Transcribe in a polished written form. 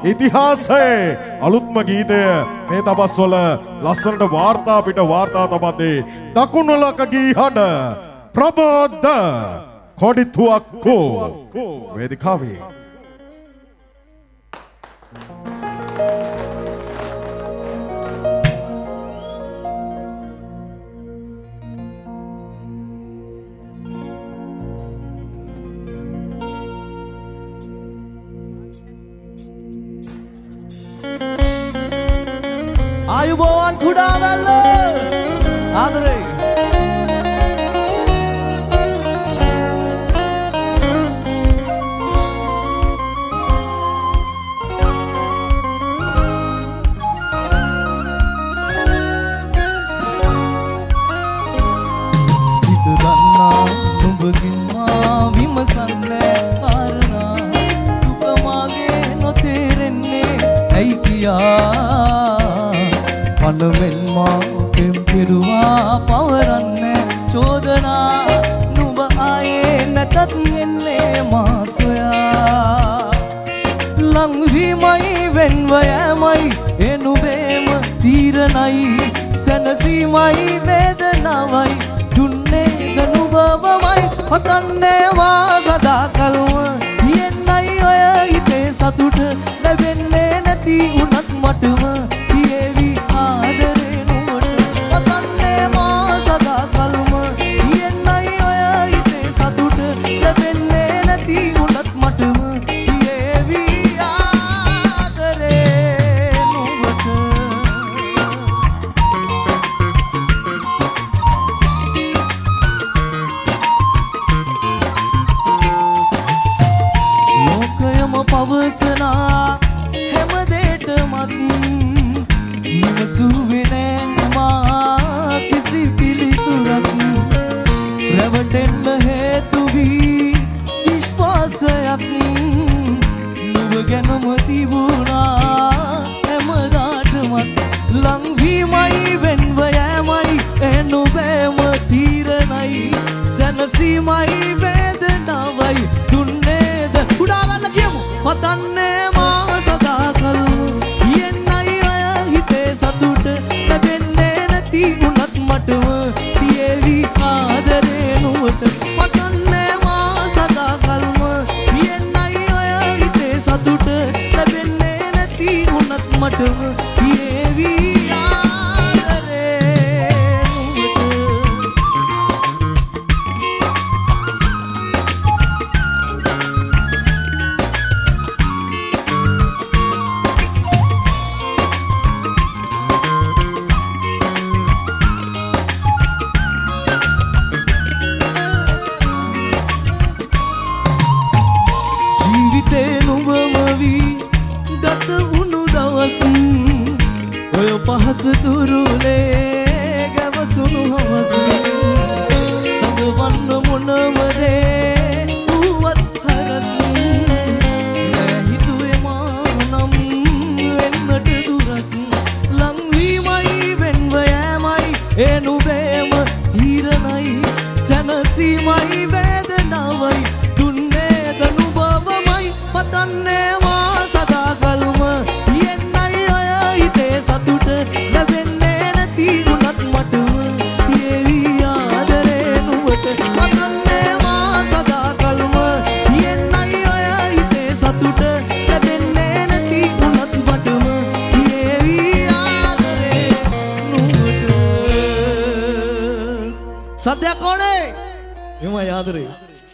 ඉතිහාසයේ අලුත්ම ගීතය මේ තපස්වල ලස්සනට වාර්තා පිට වාර්තා තබන්නේ දකුණුලක ගී හඬ ප්‍රබෝධ කොඩිතුවක්කෝ වේදිකාවේ ආයුබෝවන් කුඩාවැල්ල ආදරේ හිත දන්නා නුඹකින් මා විමසන්නේ කාරණා දුක මාගේ නොතේරෙන්නේ ඇයි කියා මනමෙන් මා පෙම්පිරුවා පවරන්නේ චෝදනා නුඹ ආයේ නැතත් එන්නේ මා සොයා ලංවීමයි වෙන්ව යෑමයි එනුබේම තීරණයි සැනසීමයි වේදනාවයි දුන්නේ දනුබවමයි පතන්නේ මා සදාකල්ම හියෙන්නයි ඔය හිතේ සතුට ලැබෙන්නේ නැති උනත් මටම පවසනා හැම දෙයකමත් විමසුවේ නෑ මා කිසි පිළිතුරක් රැවටෙන්න හේතු වී විශ්වාසයක් නුඹ ගැනම තිබුණා හැමදාටමත් ලංවීමයි වෙන්ව යෑමයි එනුබේම තීරණයි සැනසීමයි වේදනාවයි දුන්නේද කුඩාවැල්ල කියමු පතන්නේ මා සදාකල් හියෙන්නයි අය හිතේ සතුට ලැබෙන්නේ නැති උනත් මටම තියේවි ආදරේ නුඹට පතන්නේ මා සදාකල්ම හියෙන්නයි අය හිතේ සතුට ලැබෙන්නේ නැති උනත් මටම තියේවි පහස දුරුලේ ගැවසුණු හවස සඳවන්න මොනවදේ වුවත් හරස නෑ හිතුවේ මානම් වෙන්නට දුරස් ලංවීමයි වෙන්ව යෑමයි එනුබේම තීරණයි සැනසීමයි වේදනාවයි දුන්නේ දනුබවමයි පතන්නේ මා සදාකල්ම හියෙන්නයි අය හිතේ සතුට ලැබෙන්නේ නැති උනත් මටම තියේවි ආදරේ නුඹට පතන්නේ මා සදාකල්ම හියෙන්නයි අය හිතේ සතුට ලැබෙන්නේ නැති උනත් මටම තියේවි ආදරේ නුඹට සද්දයක් ඕනේ එමයි ආදරේ